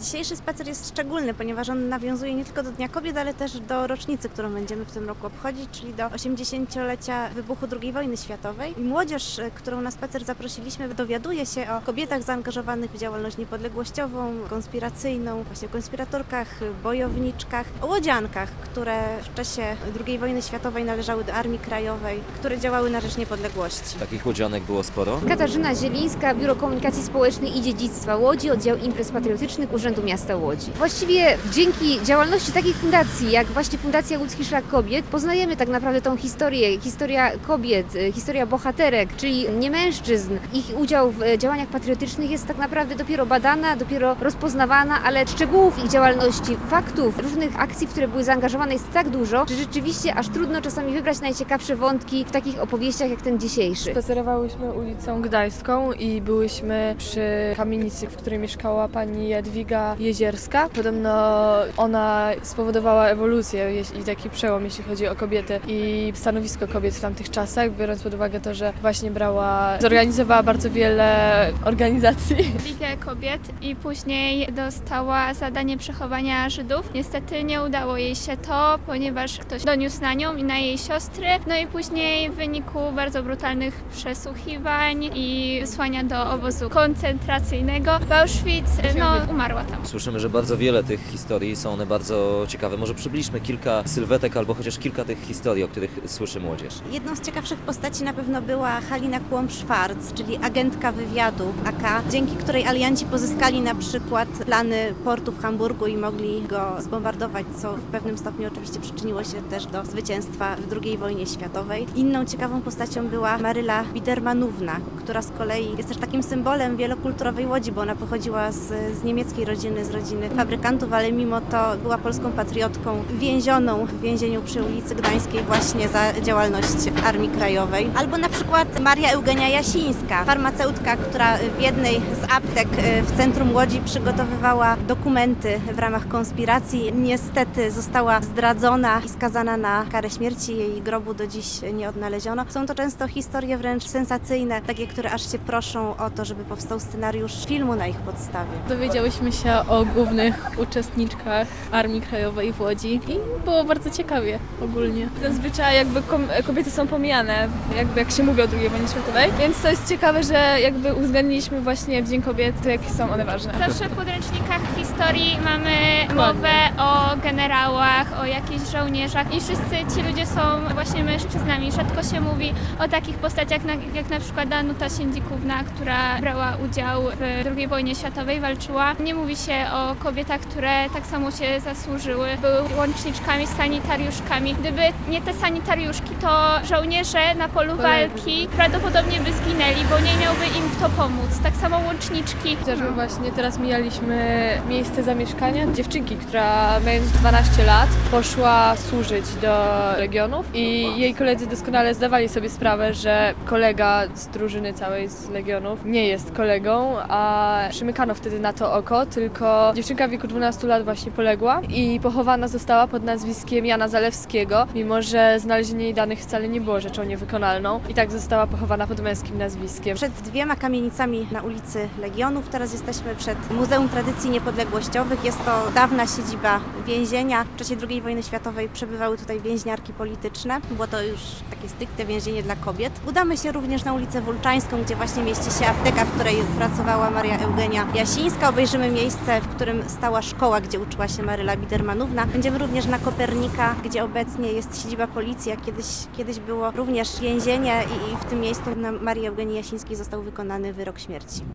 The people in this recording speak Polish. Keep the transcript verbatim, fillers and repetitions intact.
Dzisiejszy spacer jest szczególny, ponieważ on nawiązuje nie tylko do Dnia Kobiet, ale też do rocznicy, którą będziemy w tym roku obchodzić, czyli do osiemdziesięciolecia wybuchu drugiej wojny światowej. I młodzież, którą na spacer zaprosiliśmy, dowiaduje się o kobietach zaangażowanych w działalność niepodległościową, konspiracyjną, właśnie o konspiratorkach, bojowniczkach, o łodziankach, które w czasie drugiej wojny światowej należały do Armii Krajowej, które działały na rzecz niepodległości. Takich łodzianek było sporo? Katarzyna Zielińska, Biuro Komunikacji Społecznej i Dziedzictwa Łodzi, Oddział Imprez Patriotycznych Urzędu Miasta Łodzi. Właściwie dzięki działalności takich fundacji, jak właśnie Fundacja Łódzki Szlak Kobiet, poznajemy tak naprawdę tą historię, historia kobiet, historia bohaterek, czyli nie mężczyzn. Ich udział w działaniach patriotycznych jest tak naprawdę dopiero badana, dopiero rozpoznawana, ale szczegółów ich działalności, faktów, różnych akcji, w które były zaangażowane jest tak dużo, że rzeczywiście aż trudno czasami wybrać najciekawsze wątki w takich opowieściach jak ten dzisiejszy. Spacerowałyśmy ulicą Gdańską i byłyśmy przy kamienicy, w której mieszkała pani Jadwiga Jezierska. Podobno ona spowodowała ewolucję i taki przełom, jeśli chodzi o kobiety i stanowisko kobiet w tamtych czasach, biorąc pod uwagę to, że właśnie brała, zorganizowała bardzo wiele organizacji. Ligę Kobiet i później dostała zadanie przechowania Żydów. Niestety nie udało jej się to, ponieważ ktoś doniósł na nią i na jej siostry. No i później w wyniku bardzo brutalnych przesłuchiwań i wysłania do obozu koncentracyjnego w Auschwitz, no umarła tam. Słyszymy, że bardzo wiele tych historii, są one bardzo ciekawe. Może przybliżmy kilka sylwetek albo chociaż kilka tych historii, o których słyszy młodzież. Jedną z ciekawszych postaci na pewno była Halina Kłom-Szwarc, czyli agentka wywiadu A K, dzięki której alianci pozyskali na przykład plany portu w Hamburgu i mogli go zbombardować, co w pewnym stopniu oczywiście przyczyniło się też do zwycięstwa w drugiej wojnie światowej. Inną ciekawą postacią była Maryla Bidermanówna, która z kolei jest też takim symbolem wielokulturowej Łodzi, bo ona pochodziła z, z niemieckiej rodziny, z rodziny fabrykantów, ale mimo to była polską patriotką, więzioną w więzieniu przy ulicy Gdańskiej właśnie za działalność w Armii Krajowej. Albo na przykład Maria Eugenia Jasińska, farmaceutka, która w jednej z aptek w centrum Łodzi przygotowywała dokumenty w ramach konspiracji. Niestety została zdradzona i skazana na karę śmierci. Jej grobu do dziś nie odnaleziono. Są to często historie wręcz sensacyjne, takie, które aż się proszą o to, żeby powstał scenariusz filmu na ich podstawie. Dowiedziałyśmy się o głównych uczestniczkach Armii Krajowej w Łodzi i było bardzo ciekawie ogólnie. Zazwyczaj jakby kobiety są pomijane, jakby jak się mówi o drugiej wojnie światowej, więc to jest ciekawe, że jakby uwzględniliśmy właśnie w Dzień Kobiet, to jakie są one ważne. Zawsze w podręcznikach historii mamy mowę o generałach, o jakichś żołnierzach i wszyscy ci ludzie są właśnie mężczyznami. Rzadko się mówi o takich postaciach jak, jak na przykład Danuta Siędzikówna, która brała udział w drugiej wojnie światowej, walczyła. Nie mówi się o kobietach, które tak samo się zasłużyły, były łączniczkami, sanitariuszkami. Gdyby nie te sanitariuszki, to żołnierze na polu walki prawdopodobnie by zginęli, bo nie miałby im kto pomóc. Tak samo łączniczki. Chociażby właśnie teraz mijaliśmy miejsce zamieszkania dziewczynki, która mając dwanaście lat poszła służyć do Legionów i jej koledzy doskonale zdawali sobie sprawę, że kolega z drużyny całej z Legionów nie jest kolegą, a przymykano wtedy na to oko, tylko dziewczynka w wieku dwunastu lat właśnie poległa i pochowana została pod nazwiskiem Jana Zalewskiego, mimo że znalezienie jej danych wcale nie było rzeczą niewykonalną i tak została pochowana pod męskim nazwiskiem. Przed dwiema kamienicami na ulicy Legionów, teraz jesteśmy przed Muzeum Tradycji Niepodległościowych. Jest to dawna siedziba więzienia. W czasie drugiej wojny światowej przebywały tutaj więźniarki polityczne. Było to już takie stricte więzienie dla kobiet. Udamy się również na ulicę Wólczańską, gdzie właśnie mieści się apteka, w której pracowała Maria Eugenia Jasińska. Obejrzymy miejsce, w którym stała szkoła, gdzie uczyła się Maryla Bidermanówna. Będziemy również na Kopernika, gdzie obecnie jest siedziba policji, a kiedyś, kiedyś było również więzienie i, i w tym miejscu na Marii Eugenii Jasińskiej został wykonany wyrok śmierci.